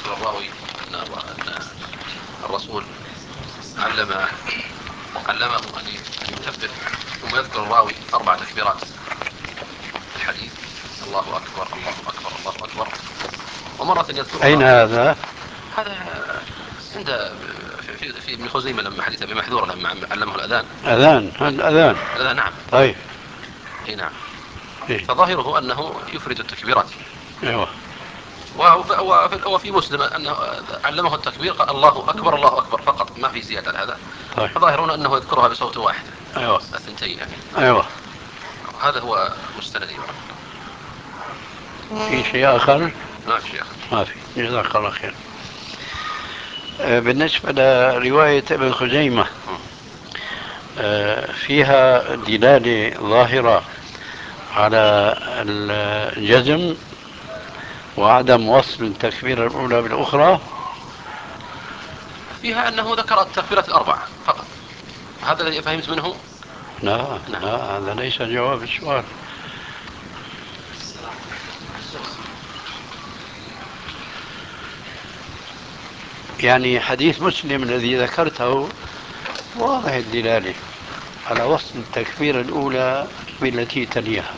يذكر الراوي أن الرسول علمه أن يكبر، ثم يذكر الراوي 4 تكبيرات في الحديث: الله أكبر الله أكبر الله أكبر. ومرة يذكر. أين هذا؟ هذا عند في ابن خزيمة لما حديث أبي محذورة لما علمه الأذان. الأذان. نعم. طيب. أي نعم. إيه؟ فظاهره أنه يفرد التكبيرات. أيوه. وفي مسلم أنه علمه التكبير قال الله أكبر الله أكبر فقط، ما في زيادة على هذا. طيب. فظاهرون أنه يذكرها بصوت واحد. أيوه. الثنتين يعني. أيوه. هذا هو مستندي. في شيء آخر؟ ما في شيء آخر. ما في. جزاك الله خير. بالنسبة لرواية ابن خزيمة، فيها دلالة ظاهرة على الجزم وعدم وصل التكبيرة الأولى بالأخرى. فيها أنه ذكر التكبيرات ال4 فقط. هذا الذي فهمت منه. لا نعم. لا، هذا ليس جواب السؤال. يعني حديث مسلم الذي ذكرته واضح الدلالة على وصل التكبيرة الأولى بالتي تليها،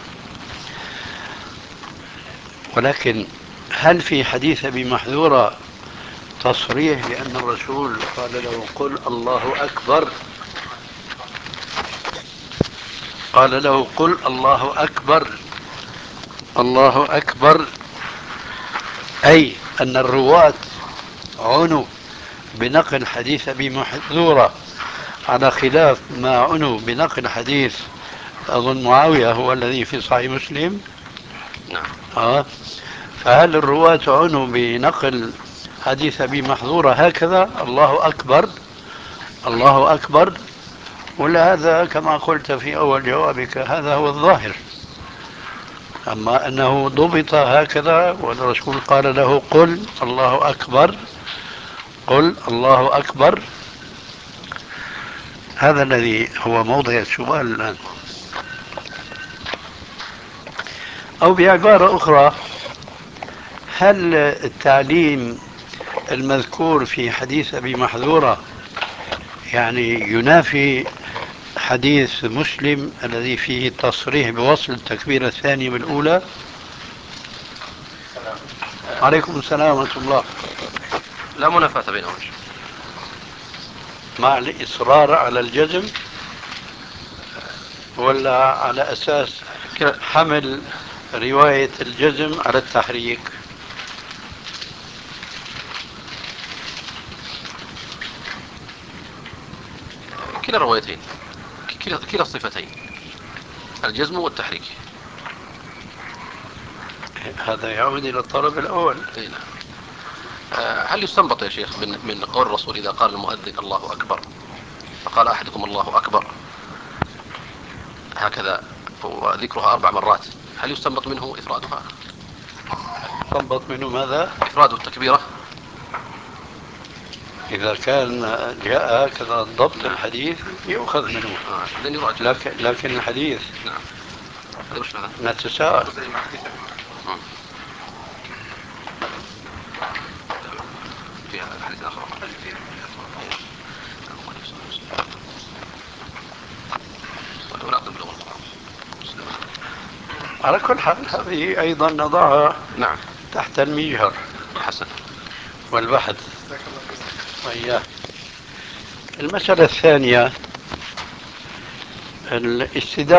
ولكن هل في حديث أبي محذورة تصريح بأن الرسول قال له قل الله أكبر؟ قال له قل الله أكبر. الله أكبر، أي أن الرواة عنوا بنقل حديث أبي محذورة على خلاف ما عنوا بنقل حديث أظن معاوية هو الذي في صحيح مسلم. نعم. فهل الرواة عنوا بنقل حديث أبي محذورة هكذا الله أكبر الله أكبر، ولا هذا كما قلت في أول جوابك هذا هو الظاهر؟ أما أنه ضبط هكذا والرسول قال له قل الله أكبر قل الله أكبر، هذا الذي هو موضع السؤال الآن. أو بعبارة أخرى، هل التعليم المذكور في حديث أبي محذورة يعني ينافي حديث مسلم الذي فيه تصريح بوصل التكبيرة الثانية بالأولى؟ عليكم السلام ورحمة الله. لا منافاة بينهم. مع الإصرار على الجزم ولا على أساس حمل رواية الجزم على التحريك؟ كلا الروايتين، كلا الصفتين، الجزم والتحريك. هذا يعود إلى الطلب الأول. اي نعم. هل يستنبط يا شيخ من قول الرسول إذا قال المؤذن الله أكبر فقال أحدكم الله أكبر هكذا وذكرها 4 مرات، هل يستنبط منه إفرادها؟ يستنبط منه ماذا؟ إفراد التكبيرة. إذا كان جاء هكذا ضبط نعم. الحديث يؤخذ منه. لكن الحديث نعم. هذا وش هذا؟ نتساءل. فيها حديث آخر. على كل حال هذه أيضا نضعها نعم تحت المجهر حسن والبحث. وإياه. المسألة الثانية الاستدامة